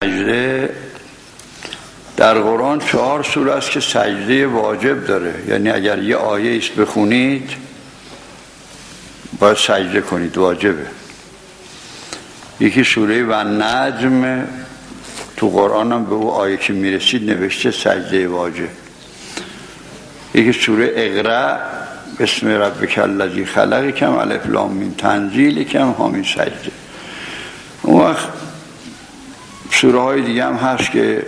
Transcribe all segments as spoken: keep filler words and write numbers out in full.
سجده در قرآن چهار سوره است که سجده واجب داره، یعنی اگر یه آیه ایست بخونید باید سجده کنید، واجبه. یکی سوره و نجم، تو قرآن هم به او آیه که میرسید نوشته سجده واجب. یکی سوره اقرأ بسم ربک الذی خلق کم الف لام میم تنزیل کم همین سجده. اون وقت سوره های دیگه هم هست که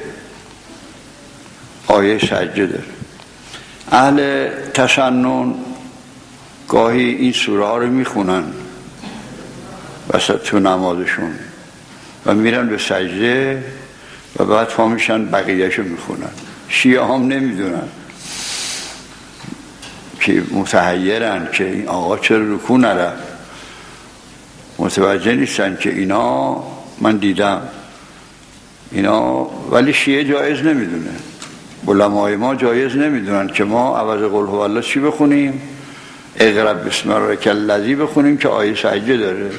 آیه سجده داره. اهل تسنن گاهی این سوره ها رو میخونن وسط تو نمازشون و میرن به سجده و بعد پا میشن بقیهشو میخونن. شیعه هم نمیدونن که متحیرن که این آقا چرا رکوع نرفت، متوجه نیستن که اینا، من دیدم اینا، ولی شیعه جایز نمیدونه، علمای ما جایز نمیدونن که ما عوض قل هو الله چی بخونیم؟ اقرأ بسم ربک الذی بخونیم که آیه سجده داره،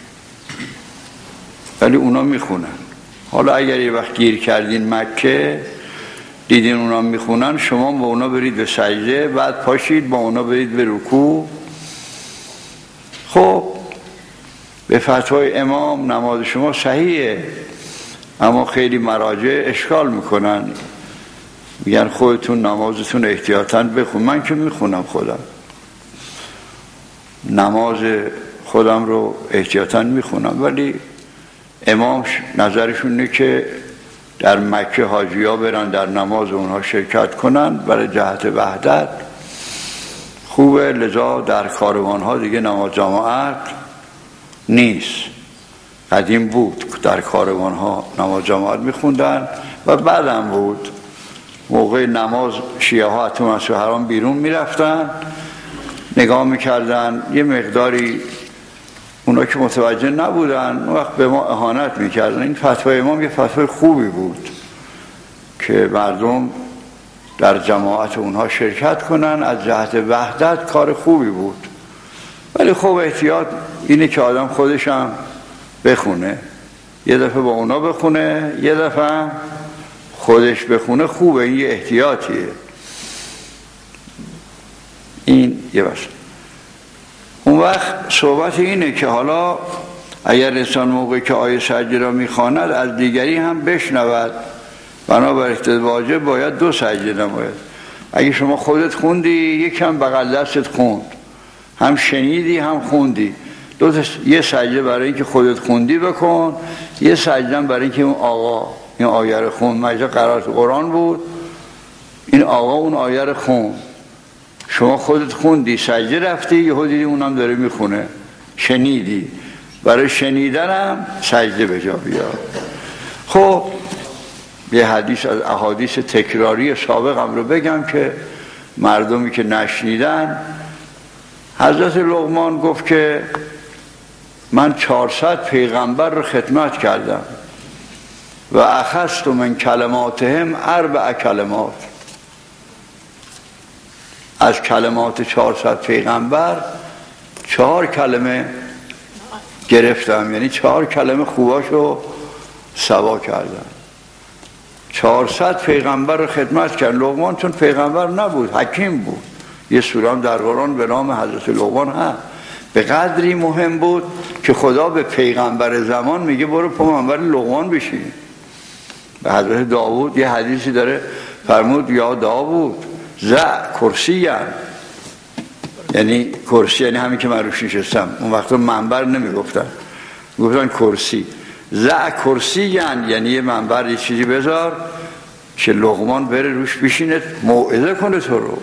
ولی اونا میخونن. حالا اگر یه وقت گیر کردین مکه دیدین اونا میخونن، شما با اونا برید به سجده، بعد پاشید با اونا برید به رکوع. خب به فتوای امام نماز شما صحیحه، اما خیلی مراجع اشکال میکنن، میگن خودتون نمازتون احتیاطاً بخون. من که میخونم خودم نماز خودم رو احتیاطاً میخونم، ولی امام نظرشون اینه که در مکه حاجی ها برن در نماز اونها شرکت کنن برای جهت وحدت خوبه، لذا در کاروان ها دیگه نماز جماعت نیست. قدیم بود در کاروان ها نماز جماعت میخوندن و بعدم بود موقع نماز شیعه ها تو مسجد حرام بیرون میرفتن نگاه میکردن، یه مقداری اونا که متوجه نبودن اون وقت به ما اهانت میکردن. این فتوای امام یه فتوای خوبی بود که مردم در جماعت اونها شرکت کنن، از جهت وحدت کار خوبی بود. ولی خب احتیاط اینه که آدم خودش هم بخونه، یه دفعه با اونا بخونه یه دفعه خودش بخونه، خوبه، این یه احتیاطیه. این یه بس. اون وقت صحبت اینه که حالا اگر انسان موقعی که آیه سجده را میخواند از دیگری هم بشنود، بنابر اقتضای واجب باید دو سجده نماید. اگه شما خودت خوندی یکم بغل دستت خوند، هم شنیدی هم خوندی، دو تا یه سجده برای اینکه خودت خوندی بکن، یه سجده برای اینکه اون آقا این آیه رو خوند. مجلس قرائت قرآن بود، این آقا اون آیه رو خوند، شما خودت خوندی سجده رفتی، یهو دیدی اونم داره میخونه، شنیدی، برای شنیدنم سجده به جا بیار. خب یه حدیث از احادیث تکراری سابقم رو بگم که مردمی که نشنیدن، حضرت لقمان گفت که من چهارصد پیغمبر رو خدمت کردم و اخذت من کلماتهم اربع کلمات، از کلمات چهارصد پیغمبر چهار کلمه گرفتم، یعنی چهار کلمه خوباشو سوا کردم. چهارصد پیغمبر رو خدمت کرد لقمان، چون پیغمبر نبود، حکیم بود. یه سوره هم در قرآن به نام حضرت لقمان هست، به قدری مهم بود که خدا به پیغمبر زمان میگه برو پیغمبر لقمان بشی. به حضرت داوود یه حدیثی داره، فرمود یا داوود زع کرسی، یعنی کرسی یعنی همین که من روش نشستم، اون وقتا منبر نمیگفتن، گفتن کرسی. زع کرسی یعنی یه منبر، یه چیزی بذار که لقمان بره روش بشینه موعظه کنه تو رو.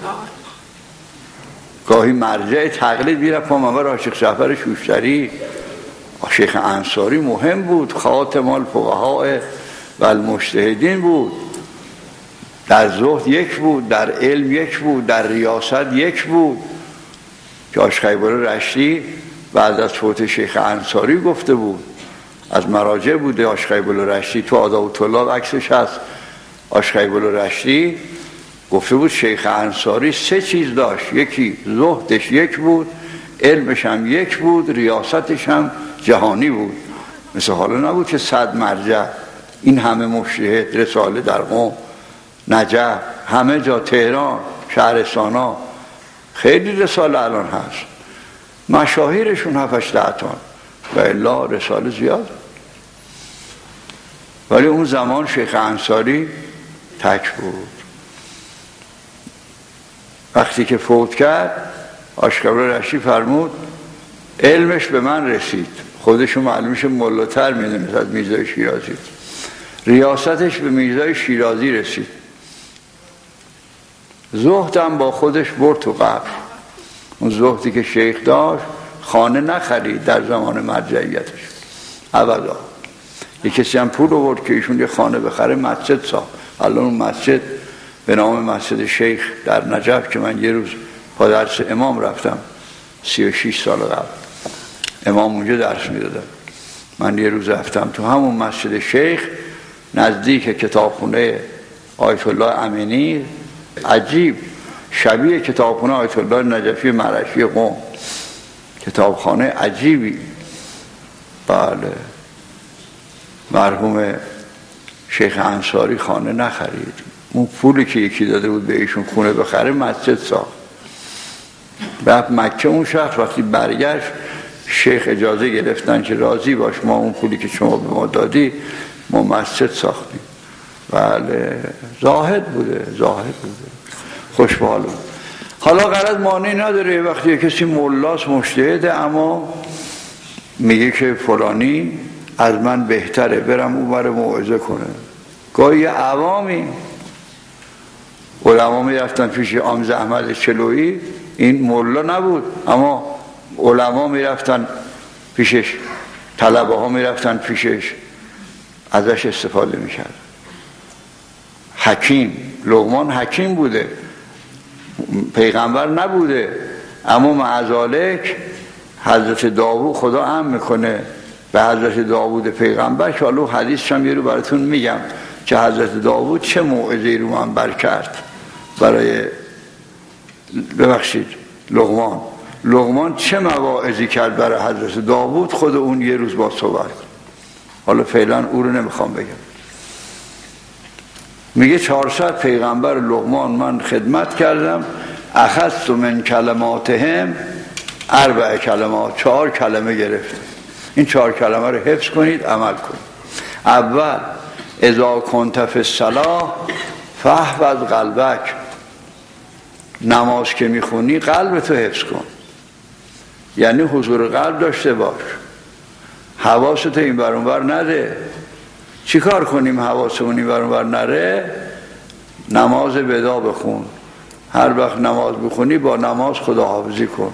گاهی مرجع تقلید میره پا منبر عاشق جعفر شوشتری، شیخ انصاری مهم بود، خاتم الفقهاء و المجتهدین بود، در زهد یک بود، در علم یک بود، در ریاست یک بود، که آشخیبر رشتی بعد از فوت شیخ انصاری گفته بود، از مراجع بوده آشخیبر رشتی. تو آداب الطلاب عکسش هست، آشخیبر رشتی گفته بود شیخ انصاری سه چیز داشت، یکی زهدش یک بود، علمش هم یک بود، ریاستش هم جهانی بود. مثل حالا نبود که صد مرجع این همه مجتهد، رساله در قم، نجف، همه جا، تهران، شهرستانا، خیلی رساله الان هست، مشاهیرشون هفتش ده تا و الا رساله زیاد. ولی اون زمان شیخ انصاری تک بود. وقتی که فوت کرد آشکبر رشی فرمود علمش به من رسید، خودشون معلومش ملاتر میدونست از میرزای شیرازی، ریاستش به میرزای شیرازی رسید، زهدم با خودش برد تو قبر. اون زهدی که شیخ داشت خانه نخرید در زمان مرجعیتش ابدا. یک کسی هم پول آورد که ایشون یه خانه بخره، مسجد ساخت. الان اون مسجد به نام مسجد شیخ در نجف که من یه روز با درس امام رفتم سی و شش سال قبل، امام اونجا درس میدادم، من یه روز رفتم تو همون مسجد شیخ نزدیک کتابخونه آیت الله امینی، عجیب شبیه کتابخونه آیت الله نجفی مرشی قم، کتابخانه عجیبی. بله، مرحوم شیخ انصاری خانه نخرید، اون پولی که یکی داده بود به ایشون خونه بخره مسجد ساخت. بعد مکه اون شخص وقتی برگشت شیخ اجازه گرفتن که راضی باش ما اون پولی که شما به ما دادی ما مسجد ساختیم. بله، زاهد بوده، زاهد بوده، خوش به حال. حالا غرض مانعی نداره وقتی کسی مولاست مجتهده اما میگه که فلانی از من بهتره برم اون بر موعظه کنه. گاهی عوامی علما میرفتن پیش آمز احمد چلویی، این مولا نبود اما علما میرفتن پیشش، طلبه ها میرفتن پیشش، ازش استفاده میکرد. حکیم، لقمان حکیم بوده، پیغمبر نبوده، اما معذالک حضرت داوود خدا امر میکنه به حضرت داوود پیغمبر که حالا حدیث هم یه رو براتون میگم که حضرت داوود چه موعظه‌ای رو منبر کرد برای ببخشید لقمان لقمان چه مواعظی کرد برای حضرت داوود، خود اون یه روز با صحبت. حالا فعلا او رو نمیخوام بگم. میگه چهارصد پیغمبر لقمان من خدمت کردم، اخذت من کلماتهم اربع کلمات، چهار کلمه گرفتم. این چهار کلمه رو حفظ کنید، عمل کنید. اول اذا کنت فی الصلاة فاحفظ قلبک، نماز که میخونی قلبتو حفظ کن، یعنی حضور قلب داشته باش، حواستو این بر اون بر نده. چی کار کنیم حواسمون این بر اون بر نره؟ نماز بدا بخون، هر وقت نماز بخونی با نماز خداحافظی کن.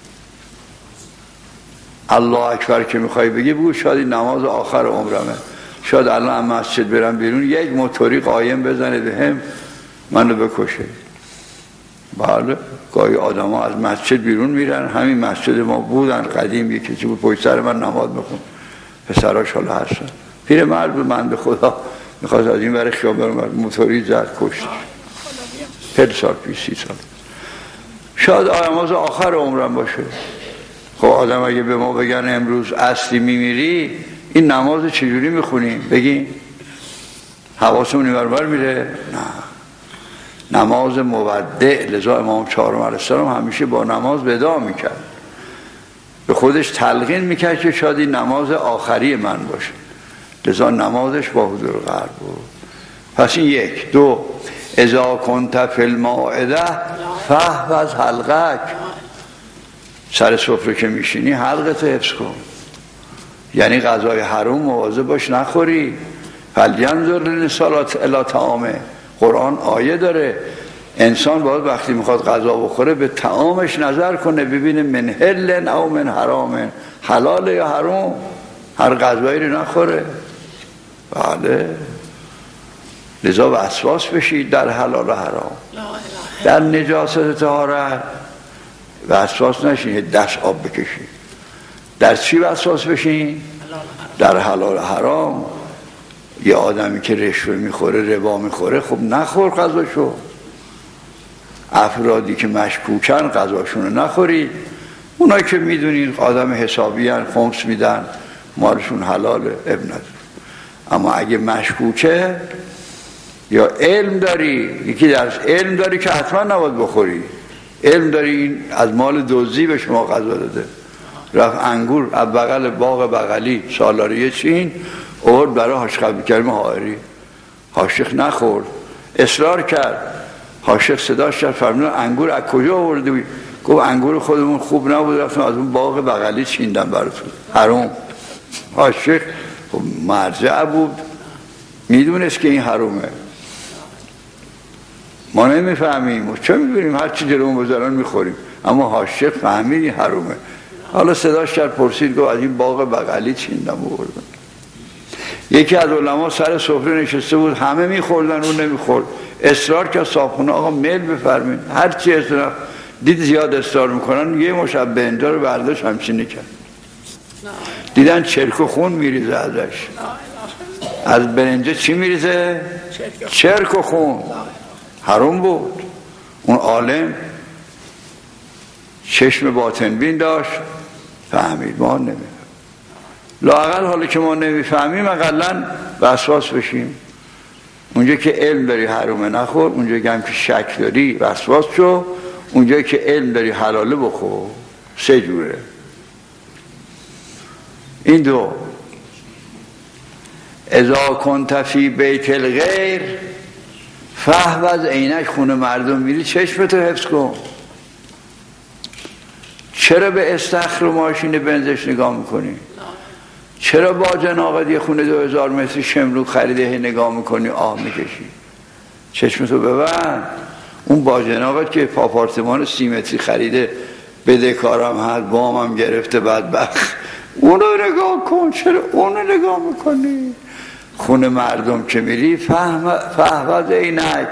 الله اکبر که میخوای بگی بگو شاید این نماز آخر عمرمه، شاید الان مسجد برم بیرون یک موتوری قایم بزنه به هم منو بکشه. بله، گاهی آدم ها از مسجد بیرون میرن، همین مسجد ما بودن قدیم یکی چی بود پشت سر من نماز بخون، پسراش حالا هستن، پیر مرد بود من به خدا میخواست از این برای خیابان موتوری زد کشتش، پل سال پیش سی سال. شاید نماز آخر عمرم باشه. خب آدم اگه به ما بگن امروز اصلی میمیری این نماز چجوری میخونیم؟ بگین حواسمون اینور بر میره؟ نه، نماز مودع. لذا امام چهارم علیه السلام همیشه با نماز وداع میکرد، به خودش تلقین میکرد که شاید این نماز آخری من باشه، لذا نمازش با حضور قلب بود. پس این یک. دو اذا کنت فی المائده فاحفظ حلقک، سر سفره که میشینی حلقتو حفظ کن، یعنی غذای حرام مواظب باش نخوری. فلینظر الانسان الی طعامه، قرآن آیه داره انسان باید وقتی میخواد غذا بخوره به طعامش نظر کنه، ببینه من حل او من حرام، حلال یا حرام، هر غذایی رو نخوره. بله، لذا وسواس بشید در حلال و حرام، در نجاست طهارت وسواس نشین، دست آب بکشید. در چی وسواس بشین؟ در حلال و حرام. یه آدمی که رشوه میخوره، ربا میخوره، خب نخور غذاشو. افرادی که مشکوکن غذاشونو نخورید. اونایی که میدونید آدم حسابی هن، خمس میدن، مالشون حلاله، اب نداره. اما اگه مشکوکه یا علم داری، یکی درش علم داری که حتما نباید بخوری، علم داری این از مال دزدی به شما غذا داده، رفت انگور از بغل باغ بغلی سالاری چین آورد برای حاج عبدالکریم حائری، حاج شیخ نخورد، اصرار کرد، حاج شیخ صداش کرد فرمود انگور از کجا آوردی؟ گفت انگور خودمون خوب نبود رفتم از اون باغ بغلی چیندم براتون. حرام. حاج شیخ مرجع بود، میدونست که این حرومه. ما نمیفهمیم و چه میدونیم هر چی جلومون بذارن میخوریم، اما حاج شیخ فهمید این حرومه. حالا صداش کرد پرسید گفت از این باغ بغلی چیندم آوردم. یکی از علما سر سفره نشسته بود، همه میخوردن اون نمیخورد، اصرار کرد صاحبخونه آقا میل بفرمایید، هر چی اصرار دید زیاد اصرار میکنن یه مشب بنجا رو برداشت همچینی کرد، دیدن چرک و خون میریزه ازش. از برنجه چی میریزه؟ چرک و خون. حرام بود. اون عالم چشم باطن بین داشت، فهمید. ما نمیفهمیم. لااقل حالا که ما نمیفهمیم اقلا وسواس بشیم. اونجا که علم داری حرامه نخور، اونجا که هم که شک داری وسواس شو، اونجا که علم داری حلاله بخور. سه جوره این دو. اذا کنت فی بیت الغیر فاحفظ عینک، خونه مردم میری چشمتو حفظ کن. چرا به استخر و ماشین بنزش نگاه میکنی؟ چرا با جناقت یه خونه دو هزار متری شمروک خریده نگاه میکنی آه میکشی؟ چشمتو ببند. اون با جناقت که آپارتمان سی متری خریده بدهکارم هست بامم گرفته بدبخت، اونو نگاه کن. چرا اونو نگاه میکنی؟ خونه مردم که میری فاحفظ عینک،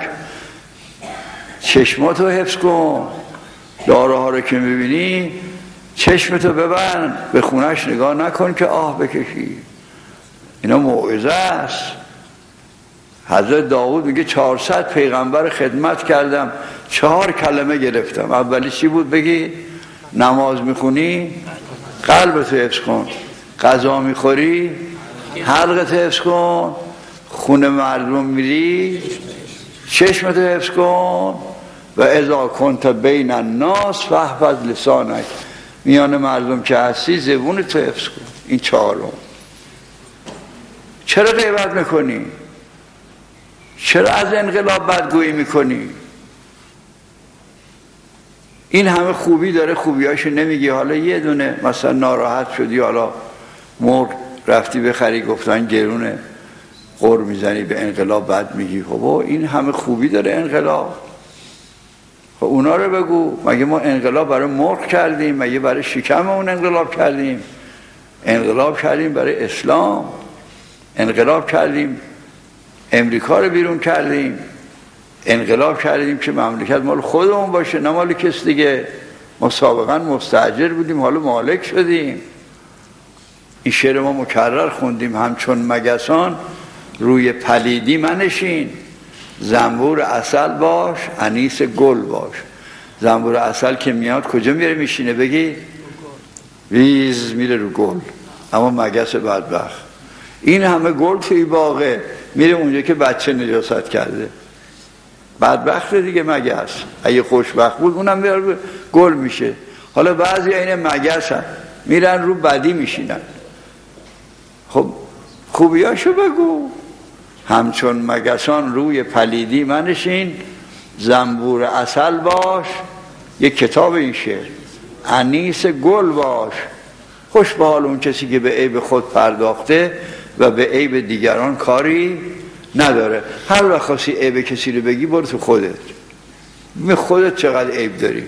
چشماتو حفظ کن. داره ها رو که میبینی چشمتو ببند، به خونش نگاه نکن که آه بکشی. اینا موعظه است. حضرت داود میگه چهارصد پیغمبر خدمت کردم، چهار کلمه گرفتم. اولی چی بود بگی؟ نماز میخونی قلبتو حفظ کن، غذا میخوری حلقتو حفظ کن، خونه مردم میری چشمتو حفظ کن. و اذا کنت بین الناس فاحفظ لسانک، میان مردم که هستی زبونتو حفظ کن. این چهارم. چرا غیبت میکنی؟ چرا از انقلاب بدگویی میکنی؟ این همه خوبی داره، خوبیاشو نمیگی. حالا یه دونه مثلا ناراحت شدی، حالا مرغ رفتی بخری گفتن گرونه، غر میزنی به انقلاب بد میگی. خب این همه خوبی داره انقلاب، خب اونا رو بگو. مگه ما انقلاب برای مرغ کردیم؟ مگه برای شکممون انقلاب کردیم؟ انقلاب کردیم برای اسلام، انقلاب کردیم امریکا رو بیرون کردیم، انقلاب کردیم که مملکت مال خودمون باشه نه مال کس دیگه. ما سابقا مستاجر بودیم حالا مالک شدیم. این شعر ما مکرر خوندیم، همچون مگسان روی پلیدی منشین، زنبور عسل باش انیس گل باش. زنبور عسل که میاد کجا میره میشینه بگی؟ ویز میره رو گل. اما مگس بدبخت این همه گل توی باغه میره اونجا که بچه نجاست کرده. بدبخت دیگه مگس. اگه خوشبخت بود اونم میره گل میشه. حالا بعضی این مگس هم میرن رو بدی میشینن. خب خوبیاشو بگو. همچون مگسان روی پلیدی منشین، زنبور عسل باش. یک کتاب این شعر. انیس گل باش. خوش به حال اون کسی که به عیب خود پرداخته و به عیب دیگران کاری نداره. هر وقت خواستی عیب کسی رو بگی برو تو خودت. به خودت چقدر عیب داری،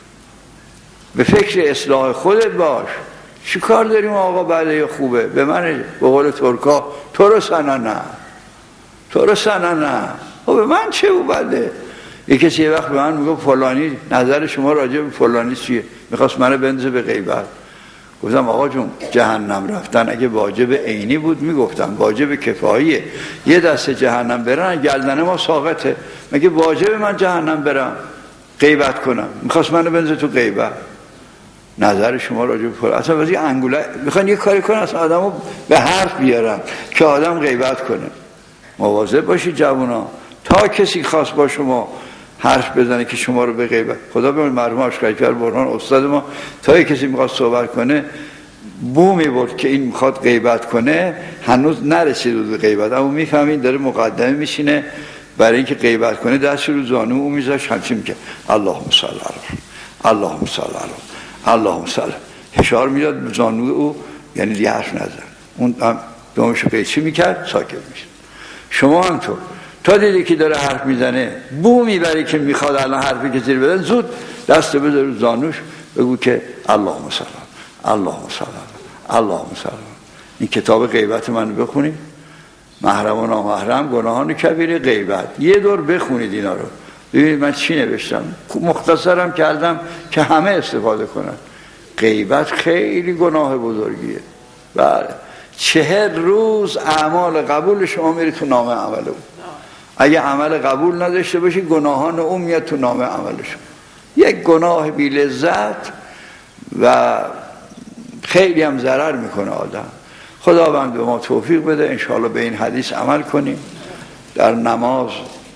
به فکر اصلاح خودت باش. چی کار داریم آقا بله خوبه؟ به من به قول ترکا تو رو سنه نه، تو رو سنه نه. و به من چه او بده؟ یک کسی یه وقت به من میگه فلانی نظر شما راجع به فلانی چیه؟ میخواست منو بندازه به غیبت. گفتم آقا جون جهنم رفتن اگه واجب عینی بود میگفتم، واجب کفاییه. یه دسته جهنم برن گردن ما ساقطه. مگه واجب من جهنم برم غیبت کنم؟ میخواست منو بندازه تو غیبت. نظر شما راجع به فلان، اصلا واسه انگوله میخوان یه کاری کنن اصلا آدمو به حرف بیارن که آدم غیبت کنه. مواظب باشید جوونا، تا کسی خواست با شما حرف بزنه که شما رو به غیبت، خدا به مرحوم اشکری‌فر برهان استاد ما، تا کسی میخواد صحبت کنه بو میبرد که این میخواد غیبت کنه، هنوز نرسید بود به غیبت، اما میفهمین داره مقدمه میشینه برای اینکه غیبت کنه، دست رو زانو او میذاش همچین میکرد اللهم صل علی اللهم صل علی اللهم صل، فشار میداد به زانو او، یعنی دیگه حرف نزن، اون هم دومشو قیچی میکرد ساکت میشه. شما هم تو تا دیدی که داره حرف میزنه بو میبری که میخواد الان حرفی که زیر بدن، زود دست بذار رو زانوش بگو که اللهم صل اللهم صل اللهم صل. این کتاب غیبت من بخونید، محرم و نامحرم، گناهان کبیره، غیبت، یه دور بخونید اینا رو ببینید من چی نوشتم، مختصرم کردم که همه استفاده کنن. غیبت خیلی گناه بزرگیه. بله، چهر روز اعمال قبول شما میره تو نامه عمل اون. اگه عمل قبول نداشته باشی گناهان اون میاد تو نامه عملشون. یک گناه بی لذت و خیلی هم ضرر میکنه آدم. خداوند به ما توفیق بده انشاءالله به این حدیث عمل کنیم، در نماز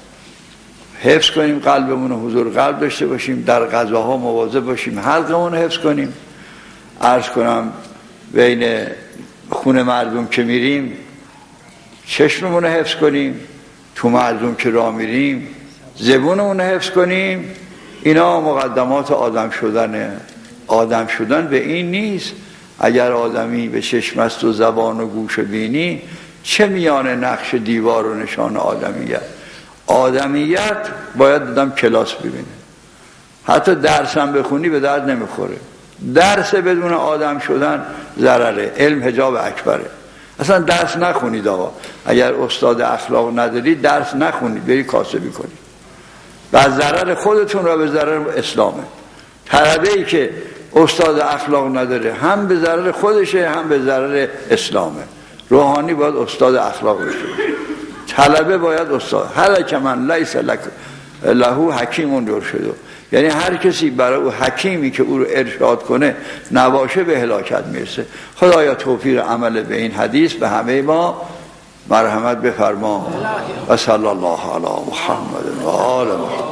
حفظ کنیم قلبمون رو، حضور قلب داشته باشیم، در غذاها مواظب باشیم حلقمون رو حفظ کنیم. عرض کنم بین خونه مردم که میریم چشممون رو حفظ کنیم، تو مردم که راه میریم زبونمون رو حفظ کنیم. اینا مقدمات آدم شدنه. آدم شدن به این نیست اگر آدمی به چشم است و زبان و گوش و بینی، چه میانه نقش دیوار و نشان آدمیت. آدمیت باید دادم کلاس ببینه. حتی درس هم بخونی به درد نمیخوره. درس بدون آدم شدن ضرره. علم حجاب اکبره. اصلا درس نخونید آقا. اگر استاد اخلاق ندارید درس نخونید، بری کاسبی کنید. و ضرر خودتون را به ضرر اسلامه. طلبه ای که استاد اخلاق نداره هم به ضرر خودشه هم به ضرر اسلامه. روحانی باید استاد اخلاق بشه. طلبه باید استاد. هر که من لیس له حکیم یرشد، یعنی هر کسی برای او حکیمی که او رو ارشاد کنه نباشه به هلاکت میرسه. خدایا توفیق عمل به این حدیث به همه ما مرحمت بفرما. و صلی الله علی محمد و آل محمد.